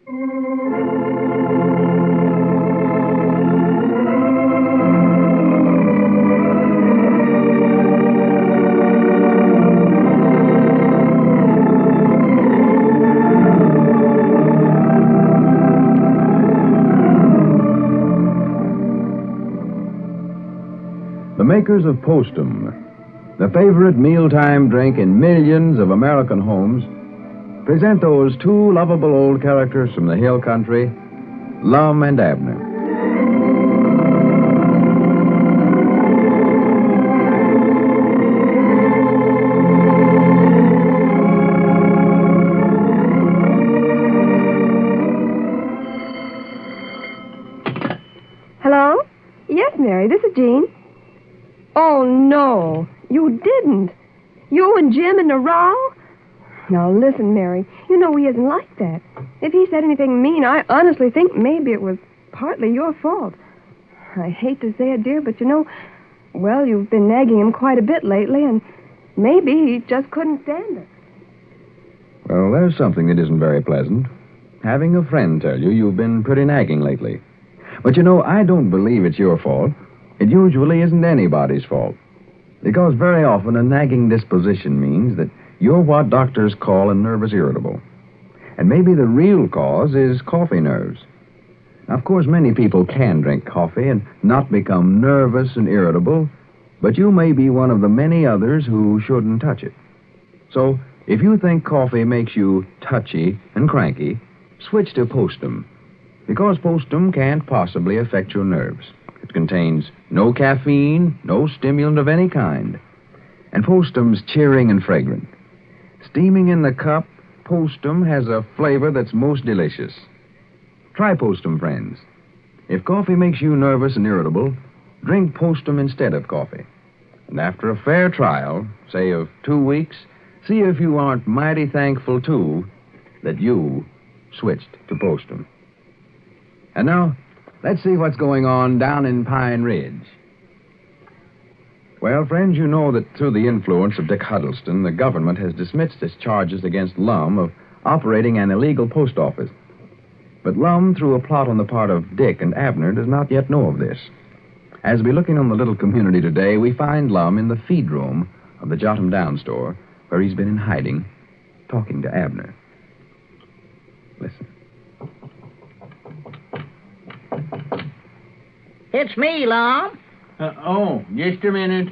The makers of Postum, the favorite mealtime drink in millions of American homes, present those two lovable old characters from the hill country, Lum and Abner. Hello? Yes, Mary, this is Jean. Oh, no, you didn't. You and Jim in a row? Now, listen, Mary, you know he isn't like that. If he said anything mean, I honestly think maybe it was partly your fault. I hate to say it, dear, but you know, well, you've been nagging him quite a bit lately, and maybe he just couldn't stand it. Well, there's something that isn't very pleasant. Having a friend tell you you've been pretty nagging lately. But you know, I don't believe it's your fault. It usually isn't anybody's fault. Because very often a nagging disposition means that you're what doctors call a nervous irritable. And maybe the real cause is coffee nerves. Now, of course, many people can drink coffee and not become nervous and irritable, but you may be one of the many others who shouldn't touch it. So, if you think coffee makes you touchy and cranky, switch to Postum. Because Postum can't possibly affect your nerves. It contains no caffeine, no stimulant of any kind. And Postum's cheering and fragrant. Steaming in the cup, Postum has a flavor that's most delicious. Try Postum, friends. If coffee makes you nervous and irritable, drink Postum instead of coffee. And after a fair trial, say of 2 weeks, see if you aren't mighty thankful, too, that you switched to Postum. And now, let's see what's going on down in Pine Ridge. Well, friends, you know that through the influence of Dick Huddleston, the government has dismissed its charges against Lum of operating an illegal post office. But Lum, through a plot on the part of Dick and Abner, does not yet know of this. As we look in on the little community today, we find Lum in the feed room of the Jot 'em Down store, where he's been in hiding, talking to Abner. Listen. It's me, Lum. Just a minute.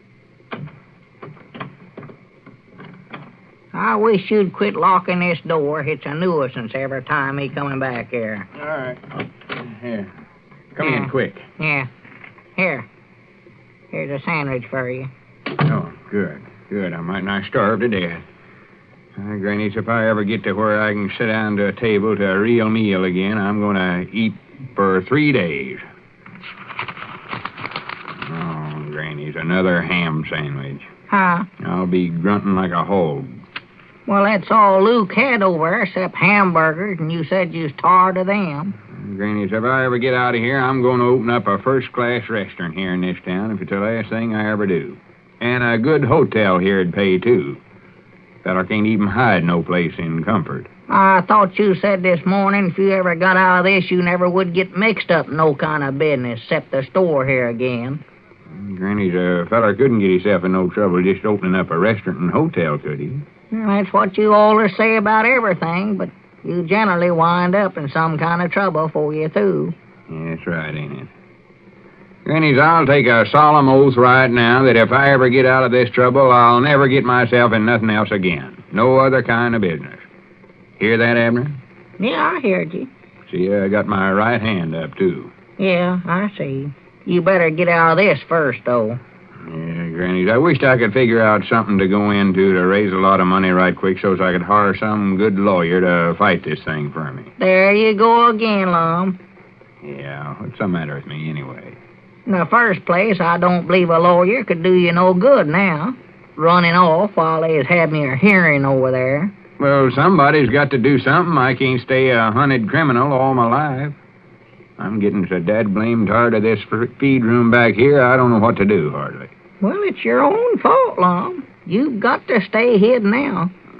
I wish you'd quit locking this door. It's a nuisance every time he coming back here. All right. Here. Come in quick. Yeah. Here. Here's a sandwich for you. Oh, good. Good. I might not starve to death. Granny, if I ever get to where I can sit down to a table to a real meal again, I'm going to eat for 3 days. Oh, Granny's another ham sandwich. Huh? I'll be grunting like a hog. Well, that's all Luke had over there, except hamburgers, and you said you was tired of them. Granny, if I ever get out of here, I'm going to open up a first-class restaurant here in this town, if it's the last thing I ever do. And a good hotel here'd pay, too. Feller can't even hide no place in comfort. I thought you said this morning if you ever got out of this, you never would get mixed up in no kind of business, except the store here again. Granny, a feller couldn't get himself in no trouble just opening up a restaurant and hotel, could he? Well, that's what you always say about everything, but you generally wind up in some kind of trouble before you're through. Yeah, that's right, ain't it? Grannies, I'll take a solemn oath right now that if I ever get out of this trouble, I'll never get myself in nothing else again. No other kind of business. Hear that, Abner? Yeah, I heard you. See, I got my right hand up, too. Yeah, I see. You better get out of this first, though. Yeah, Grannies, I wished I could figure out something to go into to raise a lot of money right quick so I could hire some good lawyer to fight this thing for me. There you go again, Lum. Yeah, what's the matter with me, anyway? In the first place, I don't believe a lawyer could do you no good now. Running off while they's having your hearing over there. Well, somebody's got to do something. I can't stay a hunted criminal all my life. I'm getting so dad-blamed tired of this feed room back here, I don't know what to do, hardly. Well, it's your own fault, Lum. You've got to stay hid now.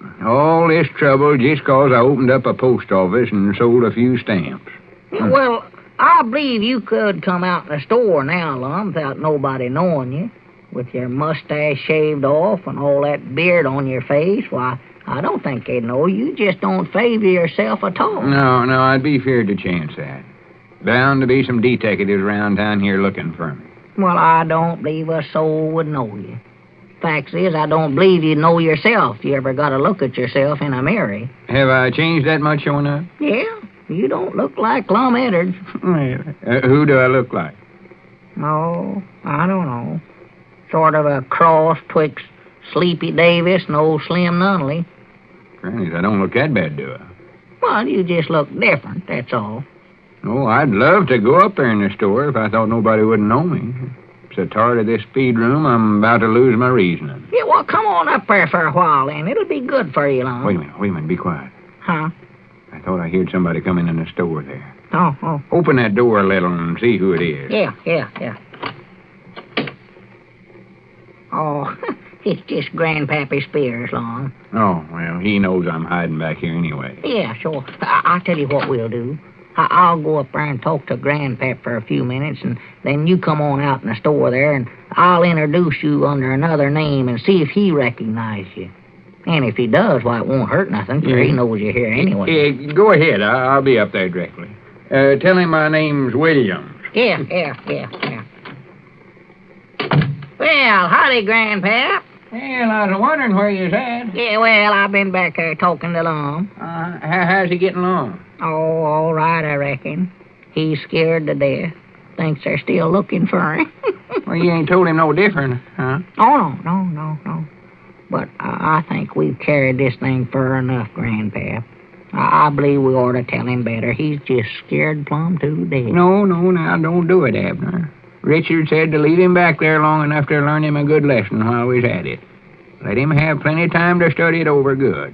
All this trouble just 'cause I opened up a post office and sold a few stamps. Well, I believe you could come out in the store now, Lum, without nobody knowing you. With your mustache shaved off and all that beard on your face, why, I don't think they'd know. You just don't favor yourself at all. No, I'd be feared to chance that. Bound to be some detectives around town here looking for me. Well, I don't believe a soul would know you. Fact is, I don't believe you'd know yourself if you ever got a look at yourself in a mirror. Have I changed that much showing up? Yeah, you don't look like Lum Edwards. Who do I look like? Oh, I don't know. Sort of a cross twixt Sleepy Davis and old Slim Nunnally. Grannies, I don't look that bad, do I? Well, you just look different, that's all. Oh, I'd love to go up there in the store if I thought nobody wouldn't know me. So tired of this feed room, I'm about to lose my reasoning. Yeah, well, come on up there for a while, then. It'll be good for you, Lum. Wait a minute, be quiet. Huh? I thought I heard somebody coming in the store there. Oh. Open that door a little and see who it is. Yeah. Oh, it's just Grandpappy Spears, Lum. Oh, well, he knows I'm hiding back here anyway. Yeah, sure. I'll tell you what we'll do. I'll go up there and talk to Grandpap for a few minutes, and then you come on out in the store there, and I'll introduce you under another name and see if he recognizes you. And if he does, why, it won't hurt nothing, for he knows you're here anyway. Yeah, go ahead. I'll be up there directly. Tell him my name's Williams. Yeah. Well, howdy, Grandpap. Well, I was wondering where you was at. Yeah, well, I've been back there talking to Lum. How's he getting along? Oh, all right, I reckon. He's scared to death. Thinks they're still looking for him. Well, you ain't told him no different, huh? Oh, no. But I think we've carried this thing far enough, Grandpap. I believe we ought to tell him better. He's just scared plumb to death. No, now, don't do it, Abner. Richard said to leave him back there long enough to learn him a good lesson while we was at it. Let him have plenty of time to study it over good.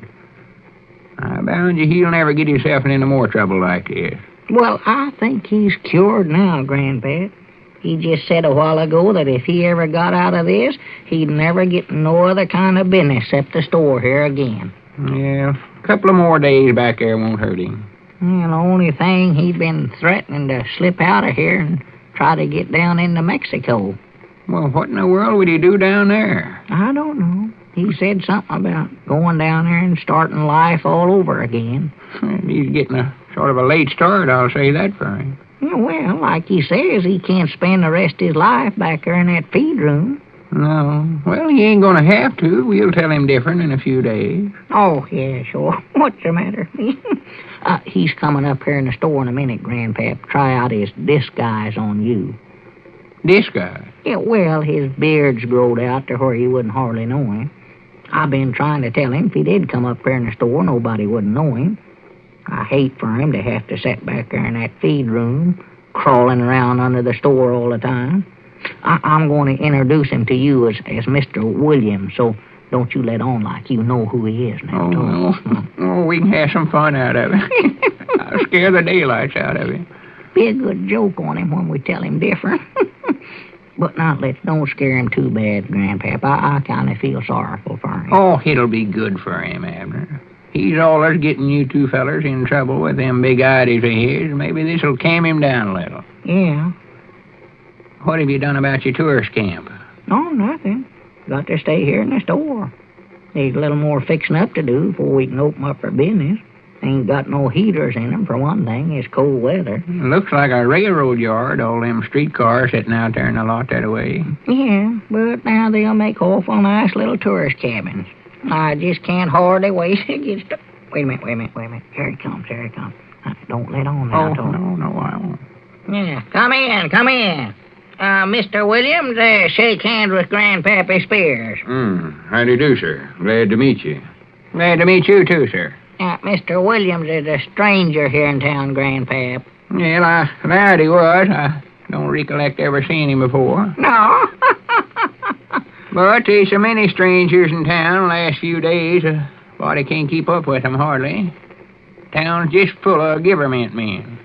I bound you he'll never get himself into more trouble like this. Well, I think he's cured now, Grandpap. He just said a while ago that if he ever got out of this, he'd never get no other kind of business except the store here again. Yeah, a couple of more days back there won't hurt him. Well, the only thing, he'd been threatening to slip out of here and try to get down into Mexico. Well, what in the world would he do down there? I don't know. He said something about going down there and starting life all over again. He's getting a sort of a late start, I'll say that for him. Yeah, well, like he says, he can't spend the rest of his life back there in that feed room. No. Well, he ain't gonna have to. We'll tell him different in a few days. Oh, yeah, sure. What's the matter? He's coming up here in the store in a minute, Grandpap. Try out his disguise on you. Disguise? Yeah, well, his beard's growed out to where you wouldn't hardly know him. I've been trying to tell him if he did come up here in the store, nobody wouldn't know him. I hate for him to have to sit back there in that feed room, crawling around under the store all the time. I'm going to introduce him to you as Mr. Williams, so don't you let on like you know who he is now. Oh, we can have some fun out of it. I'll scare the daylights out of him. Be a good joke on him when we tell him different. But don't scare him too bad, Grandpap. I kind of feel sorrowful for him. Oh, it'll be good for him, Abner. He's allers getting you two fellers in trouble with them big ideas of his. Maybe this'll calm him down a little. Yeah. What have you done about your tourist camp? Oh, nothing. Got to stay here in the store. There's a little more fixing up to do before we can open up for business. Ain't got no heaters in them, for one thing. It's cold weather. Looks like a railroad yard, all them streetcars sitting out there in the lot that way. Yeah, but now they'll make awful nice little tourist cabins. I just can't hardly wait to get started. Wait a minute. Here he comes. Don't let on now. No, I won't. Yeah, come in. Mr. Williams, shake hands with Grandpappy Spears. How do you do, sir? Glad to meet you. Glad to meet you, too, sir. Mr. Williams is a stranger here in town, Grandpap. Well, I thought he was. I don't recollect ever seeing him before. No. But there's so many strangers in town the last few days, a body can't keep up with them hardly. Town's just full of giverment men.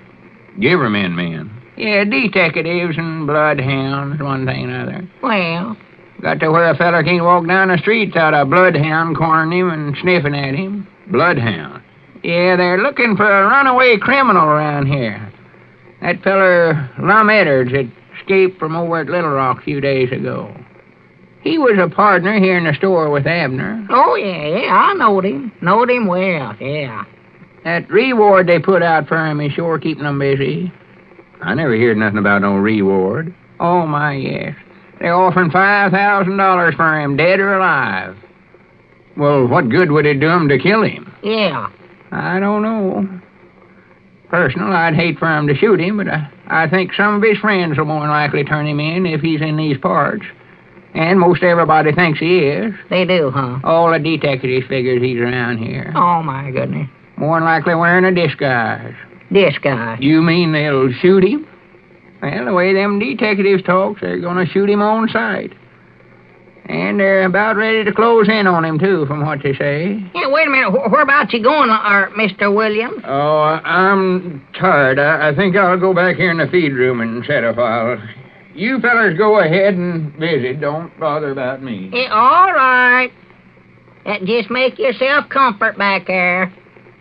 Giverment men? Yeah, detectives and bloodhounds, one thing or another. Well, Got to where a feller can't walk down the street without a bloodhound cornering him and sniffing at him. Bloodhound. Yeah, they're looking for a runaway criminal around here. That feller, Lum Edwards, that escaped from over at Little Rock a few days ago. He was a partner here in the store with Abner. Oh, yeah, I knowed him. Knowed him well, yeah. That reward they put out for him is sure keeping them busy. I never heard nothing about no reward. Oh, my, yes. They're offering $5,000 for him, dead or alive. Well, what good would it do him to kill him? Yeah. I don't know. Personal, I'd hate for him to shoot him, but I think some of his friends will more than likely turn him in if he's in these parts. And most everybody thinks he is. They do, huh? All the detectives figures he's around here. Oh, my goodness. More than likely wearing a disguise. Disguise? You mean they'll shoot him? Well, the way them detectives talk, they're going to shoot him on sight. And they're about ready to close in on him, too, from what they say. Yeah, wait a minute. Whereabouts you going, Mr. Williams? Oh, I'm tired. I think I'll go back here in the feed room and set a while. You fellers go ahead and visit. Don't bother about me. Yeah, all right. Just make yourself comfort back there.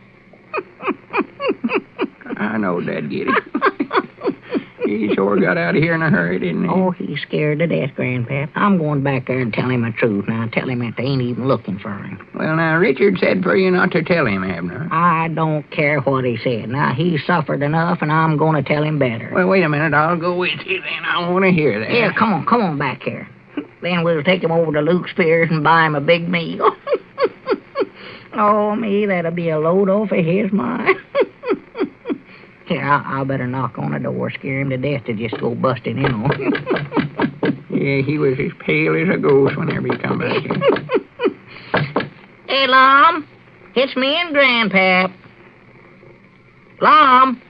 I know Dad get it. He sure got out of here in a hurry, didn't he? Oh, he's scared to death, Grandpap. I'm going back there and tell him the truth now. Tell him that they ain't even looking for him. Well, now, Richard said for you not to tell him, Abner. I don't care what he said. Now, he's suffered enough, and I'm going to tell him better. Well, wait a minute. I'll go with you then. I want to hear that. Yeah, come on back here. Then we'll take him over to Luke Spears and buy him a big meal. Oh, me, that'll be a load off of his mind. Here, I better knock on the door, scare him to death to just go busting in on him. Yeah, he was as pale as a ghost whenever he come back here. Hey, Lum, it's me and Grandpap. Lum.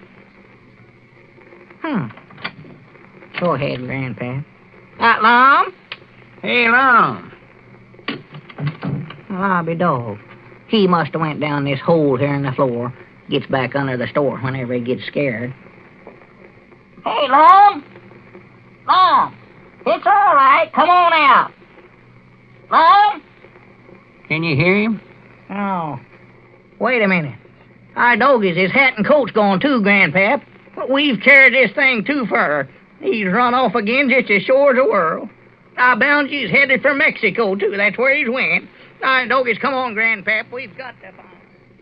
Go ahead, Grandpap. Lum? Hey, Lum. Well, I'll be dog. He must have went down this hole here in the floor. Gets back under the store whenever he gets scared. Hey, Lum! Lum! It's all right. Come on out. Lum? Can you hear him? Oh. Wait a minute. Our doggies, his hat and coat's gone too, Grandpap. We've carried this thing too far. He's run off again just as sure as the world. I bound he's headed for Mexico, too. That's where he's went. Our doggies, come on, Grandpap. We've got to find...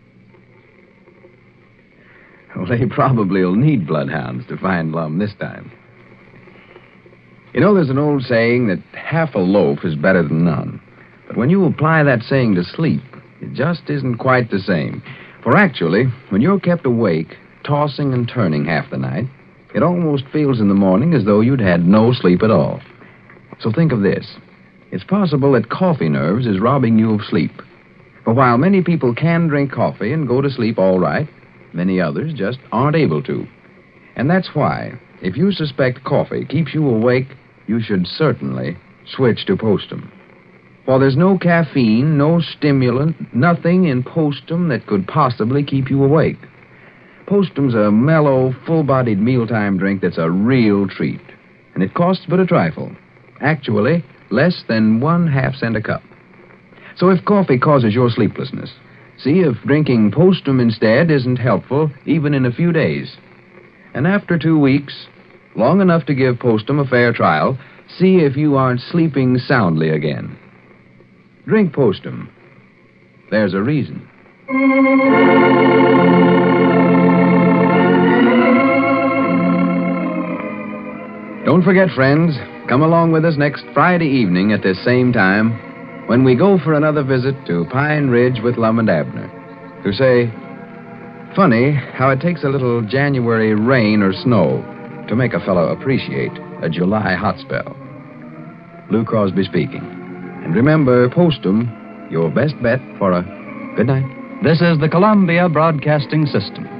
Well, they probably will need bloodhounds to find Lum this time. You know, there's an old saying that half a loaf is better than none. But when you apply that saying to sleep, it just isn't quite the same. For actually, when you're kept awake, tossing and turning half the night, it almost feels in the morning as though you'd had no sleep at all. So think of this. It's possible that coffee nerves is robbing you of sleep. For while many people can drink coffee and go to sleep all right, many others just aren't able to. And that's why, if you suspect coffee keeps you awake, you should certainly switch to Postum. For there's no caffeine, no stimulant, nothing in Postum that could possibly keep you awake. Postum's a mellow, full-bodied mealtime drink that's a real treat. And it costs but a trifle. Actually, less than 1/2 cent a cup. So if coffee causes your sleeplessness, see if drinking Postum instead isn't helpful even in a few days. And after 2 weeks, long enough to give Postum a fair trial, see if you aren't sleeping soundly again. Drink Postum. There's a reason. Don't forget, friends, come along with us next Friday evening at this same time when we go for another visit to Pine Ridge with Lum and Abner. To say, funny how it takes a little January rain or snow to make a fellow appreciate a July hot spell. Lou Crosby speaking. And remember, Postum, your best bet for a good night. This is the Columbia Broadcasting System.